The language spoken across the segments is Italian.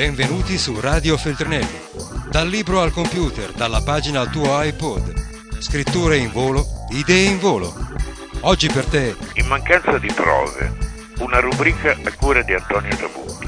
Benvenuti su Radio Feltrinelli. Dal libro al computer, dalla pagina al tuo iPod. Scritture in volo, idee in volo. Oggi per te, In mancanza di prove, una rubrica a cura di Antonio Tabucchi.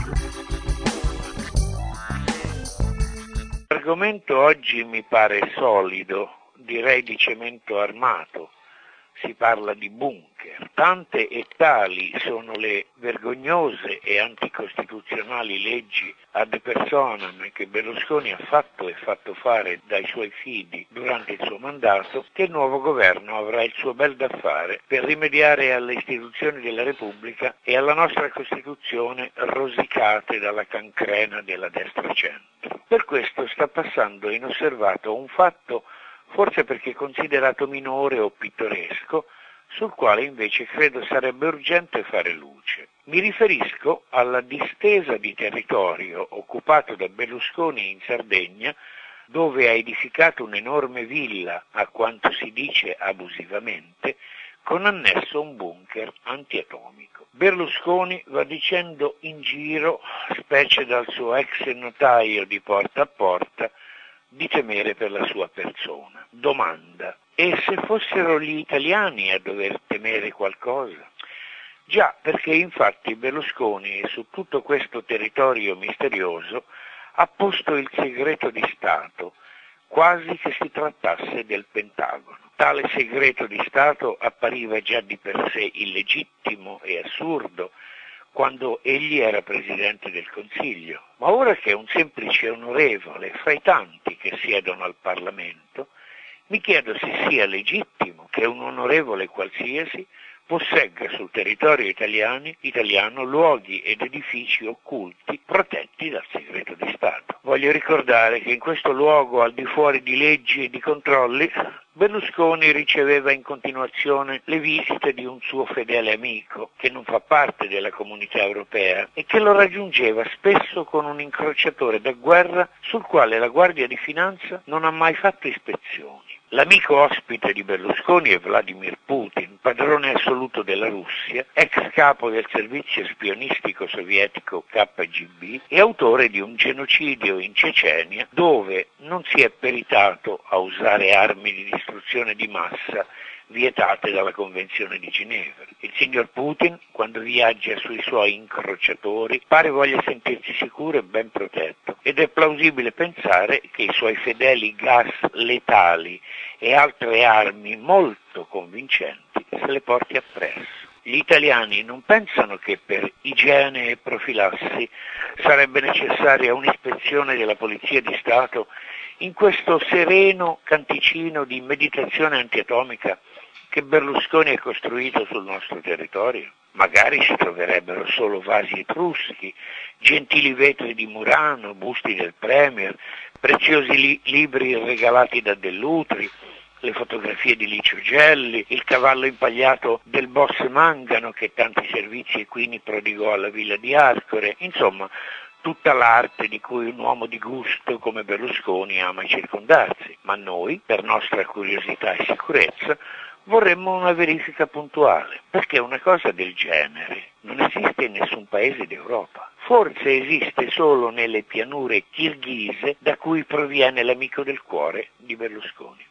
L'argomento oggi mi pare solido, direi di cemento armato. Si parla di bunker. Tante e tali sono le vergognose e anticostituzionali leggi ad personam che Berlusconi ha fatto e fatto fare dai suoi fidi durante il suo mandato, che il nuovo governo avrà il suo bel da fare per rimediare alle istituzioni della Repubblica e alla nostra Costituzione rosicate dalla cancrena della destra centro. Per questo sta passando inosservato un fatto, forse perché considerato minore o pittoresco, sul quale invece credo sarebbe urgente fare luce. Mi riferisco alla distesa di territorio occupato da Berlusconi in Sardegna, dove ha edificato un'enorme villa, a quanto si dice abusivamente, con annesso un bunker antiatomico. Berlusconi va dicendo in giro, specie dal suo ex notaio di Porta a Porta, di temere per la sua persona. Domanda: e se fossero gli italiani a dover temere qualcosa? Già, perché infatti Berlusconi su tutto questo territorio misterioso ha posto il segreto di Stato, quasi che si trattasse del Pentagono. Tale segreto di Stato appariva già di per sé illegittimo e assurdo quando egli era Presidente del Consiglio, ma ora che è un semplice onorevole fra i tanti che siedono al Parlamento, mi chiedo se sia legittimo che un onorevole qualsiasi possegga sul territorio italiano luoghi ed edifici occulti protetti dal segreto di Stato. Voglio ricordare che in questo luogo, al di fuori di leggi e di controlli, Berlusconi riceveva in continuazione le visite di un suo fedele amico, che non fa parte della Comunità Europea, e che lo raggiungeva spesso con un incrociatore da guerra sul quale la Guardia di Finanza non ha mai fatto ispezioni. L'amico ospite di Berlusconi è Vladimir Putin, padrone assoluto della Russia, ex capo del servizio spionistico sovietico KGB e autore di un genocidio in Cecenia dove non si è peritato a usare armi di distruzione di massa vietate dalla Convenzione di Ginevra. Il signor Putin, quando viaggia sui suoi incrociatori, pare voglia sentirsi sicuro e ben protetto, ed è plausibile pensare che i suoi fedeli gas letali e altre armi molto convincenti se le porti appresso. Gli italiani non pensano che per igiene e profilassi sarebbe necessaria un'ispezione della Polizia di Stato in questo sereno canticino di meditazione antiatomica che Berlusconi ha costruito sul nostro territorio? Magari si troverebbero solo vasi etruschi, gentili vetri di Murano, busti del Premier, preziosi libri regalati da Dell'Utri, le fotografie di Licio Gelli, il cavallo impagliato del boss Mangano che tanti servizi equini prodigò alla villa di Arcore, insomma tutta l'arte di cui un uomo di gusto come Berlusconi ama circondarsi. Ma noi, per nostra curiosità e sicurezza, vorremmo una verifica puntuale, perché una cosa del genere non esiste in nessun paese d'Europa. Forse esiste solo nelle pianure kirghise da cui proviene l'amico del cuore di Berlusconi.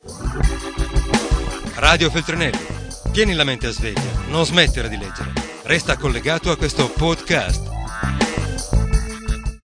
Radio Feltrinelli. Tieni la mente a sveglia, non smettere di leggere. Resta collegato a questo podcast.